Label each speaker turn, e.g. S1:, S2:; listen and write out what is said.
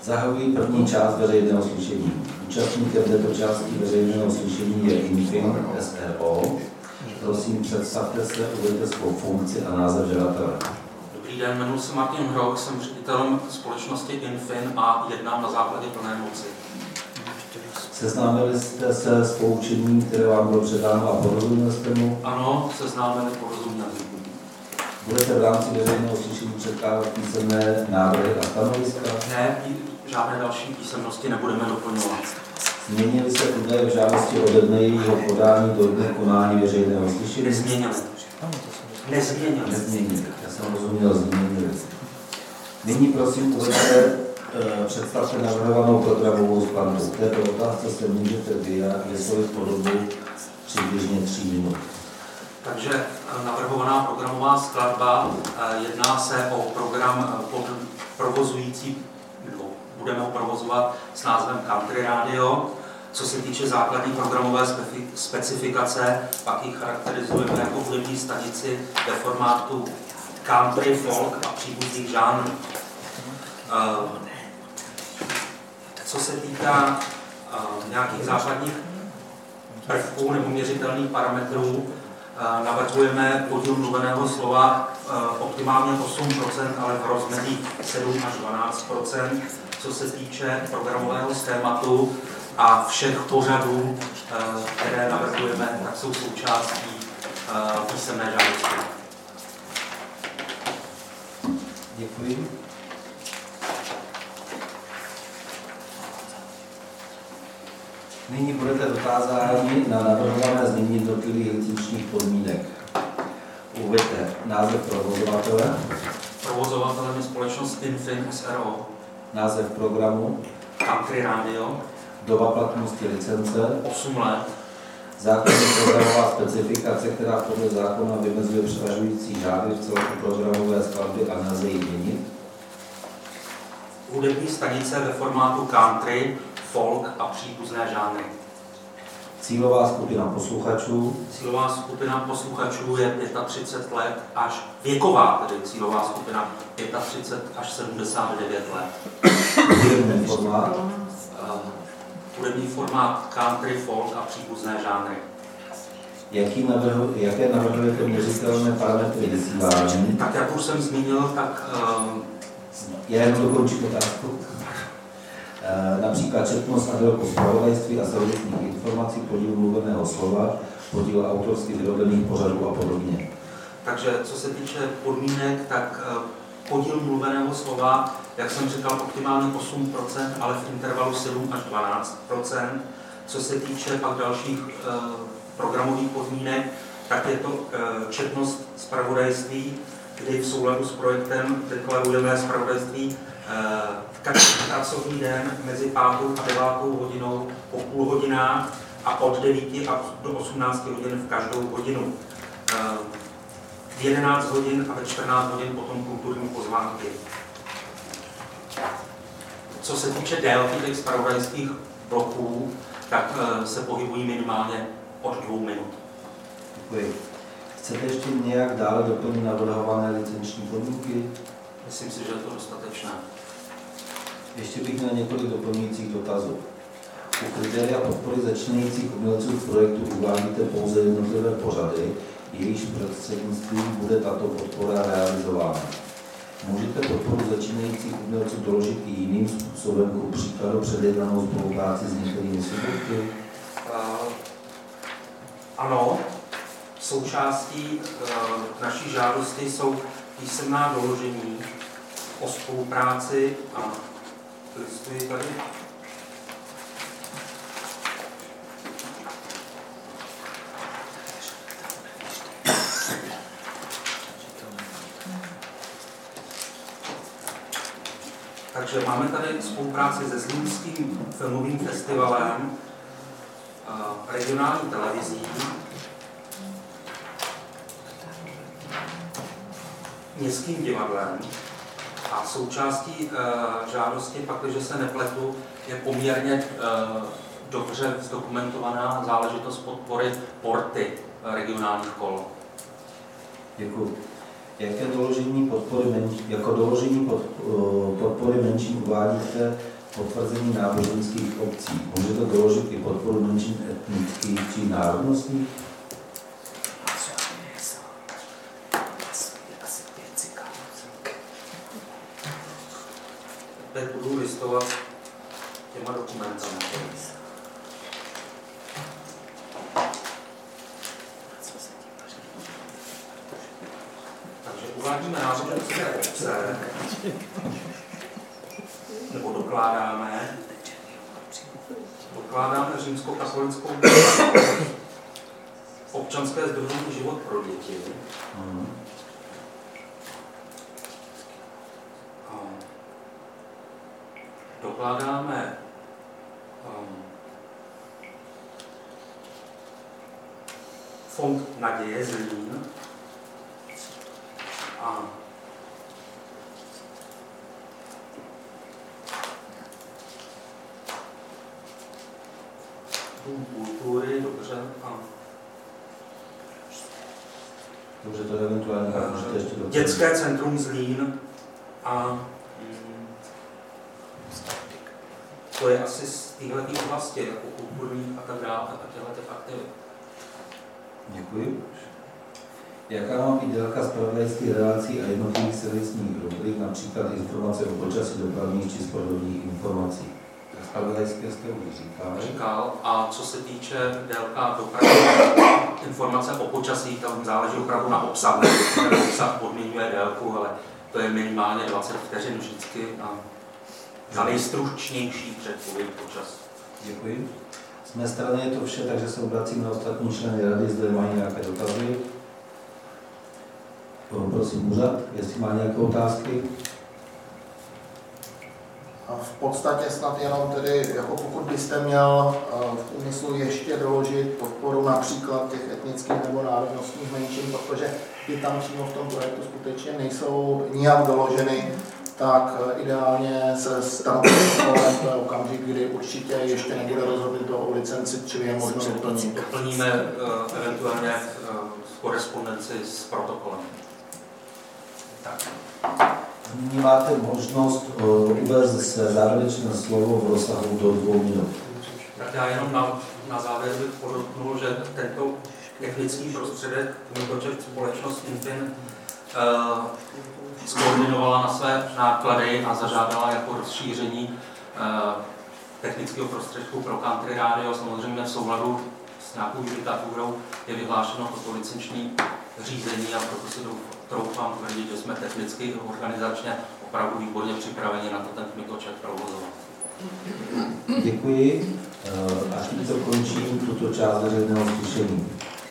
S1: Zahajuji první část veřejného slyšení. Účastníkem této části veřejného slyšení je Infin SRO. Prosím, představte se, uveďte svou funkci a název žadatele.
S2: Dobrý den, jmenuji se Martin Hroch, jsem ředitelem společnosti Infin a jednám na základě plné moci.
S1: Seznámili jste se s poučením, které vám bylo předáno a porozuměli jste mu?
S2: Ano, seznámili, porozuměli.
S1: Budete v rámci veřejného slyšení předkládat písemné návrhy a stanoviska?
S2: Ne, žádné další písemnosti nebudeme doplňovat.
S1: Změnili se údaje v žádosti ode dne jejího podání do dne konání veřejného slyšení? Nezměnili. Já jsem rozuměl, změnili. Nyní prosím uveďte, představte navrhovanou programovou skladbu. V této otázce se můžete vyslovit po dobu přibližně 3 minut.
S2: Takže navrhovaná programová skladba, jedná se o program provozující, budeme ho provozovat s názvem Country Radio. Co se týče základní programové specifikace, pak ji charakterizujeme jako hudební stanici ve formátu country, folk a příbuzných žánrů. Co se týká nějakých základních prvků nebo měřitelných parametrů, navrhujeme podíl mluveného slova optimálně 8%, ale v rozmezí 7 až 12%. Co se týče programového schématu a všech pořadů, které navrhujeme, tak jsou součástí písemné žádosti.
S1: Děkuji. Nyní budete dotázáni na navrhované změny jednotlivých licenčních podmínek. Uveďte název provozovatele.
S2: Provozovatelem je společnost Infin SRO.
S1: Název programu.
S2: Country Radio.
S1: Doba platnosti licence.
S2: 8 let.
S1: Základní programová specifikace, která podle zákona vymezuje převažující řády v celku programové skladby a nelze ji měnit.
S2: Hudební stanice ve formátu country, folk a příbuzné žánry.
S1: Cílová skupina posluchačů.
S2: Cílová skupina posluchačů je 35 let až věková, tedy cílová skupina 35 až 79 let.
S1: Hudební formát.
S2: Hudební formát country, folk a příbuzné žánry.
S1: Jaké navrhujete měřitelné parametry vysílání?
S2: Tak jak už jsem zmínil, tak...
S1: Já jen dokončím otázku. Například četnost a délku zpravodajství a servisních informací, podíl mluveného slova, podíl autorsky vyrobených pořadů a podobně.
S2: Takže co se týče podmínek, tak podíl mluveného slova, jak jsem říkal, optimálně 8%, ale v intervalu 7 až 12%. Co se týče pak dalších programových podmínek, tak je to četnost zpravodajství, kdy v souladu s projektem deklarujeme zpravodajství každý pracovní den mezi 5. a 9. hodinou po půl hodinách a od 9 do 18 hodin v každou hodinu. V 11 hodin a ve 14 hodin potom kulturní pozvánky. Co se týče délky těch zpravodajských bloků, tak se pohybují minimálně od 2 minut.
S1: Děkuji. Chcete ještě nějak dále doplnit navrhované licenční podmínky?
S2: Myslím si, že je to dostatečné.
S1: Ještě bych měl několik doplňujících dotazů. U kritéria podpory začínajících umělců v projektu uvádíte pouze jednotlivé pořady, jejichž prostřednictvím bude tato podpora realizována. Můžete podporu začínajících umělců doložit i jiným způsobem, ku příkladu předjednanou spolupráci s některými subjekty?
S2: Ano, součástí naší žádosti jsou písemná doložení o spolupráci a listuji tady. Takže máme tady spolupráci se Zlínským filmovým festivalem, regionální televizí, Městským divadlem a součástí žádosti, pakliže se nepletu, je poměrně dobře zdokumentovaná záležitost podpory porty regionálních kol.
S1: Děkuji. Jaké doložení podpory podpory menším uvádíte potvrzení náboženských obcí. Můžete doložit i podporu menšin etnických či národnostních?
S2: Teď budu listovat těma dokumentami. Takže uvádíme náboženské obce, nebo dokládáme římskokatolickou občanské sdružení Život pro děti. Dokládáme Fond naděje Zlín a Dům kultury, dobře.
S1: Dobře, to eventuálně můžete ještě doplnit.
S2: Dětské centrum Zlín a to je asi z téhletý oblasti, jako kulturní a tak dále, a těchto aktivit.
S1: Děkuji. Jaká má být délka zpravodajských relací a jednotlivých servisních rubrik, například informace o počasí, dopravních či sportovních informací? Zpravodajské jste už
S2: říkal. A co se týče délka dopravy, informace o počasí, tam záleží opravdu na obsahu. Ten obsah podmiňuje délku, ale to je minimálně 20 vteřin vždycky a za nejstručnější předpověď počasí.
S1: Děkuji. Z mé strany je to vše, takže se obracím na ostatní členy rady, zde mají nějaké dotazy. Prosím úřad, jestli má nějaké otázky.
S3: V podstatě snad jenom tedy, jako pokud byste měl v úmyslu ještě doložit podporu například těch etnických nebo národnostních menšin, protože ty tam přímo v tom projektu skutečně nejsou nijak doloženy, tak ideálně se stanoví to je okamžik, kdy určitě ještě nebude rozhodnuto o licenci, čili je možno doplnit.
S2: Doplníme eventuálně v korespondenci s protokolem. Tak.
S1: Nyní máte možnost uvést své závěrečné slovo v rozsahu do 2 minut.
S2: Tak já jenom na závěr bych podotknul, že tento technický prostředek Mikoček společnost Infin skoordinovala na své náklady a zažádala jako rozšíření technického prostředku pro country radio. Samozřejmě v souladu s nějakou judikaturou je vyhlášeno toto licenční řízení a proto si troufám tvrdit, že jsme technicky i organizačně opravdu výborně připraveni na to ten Mikoček provozovat.
S1: Děkuji a tímto končím tuto část veřejného slyšení.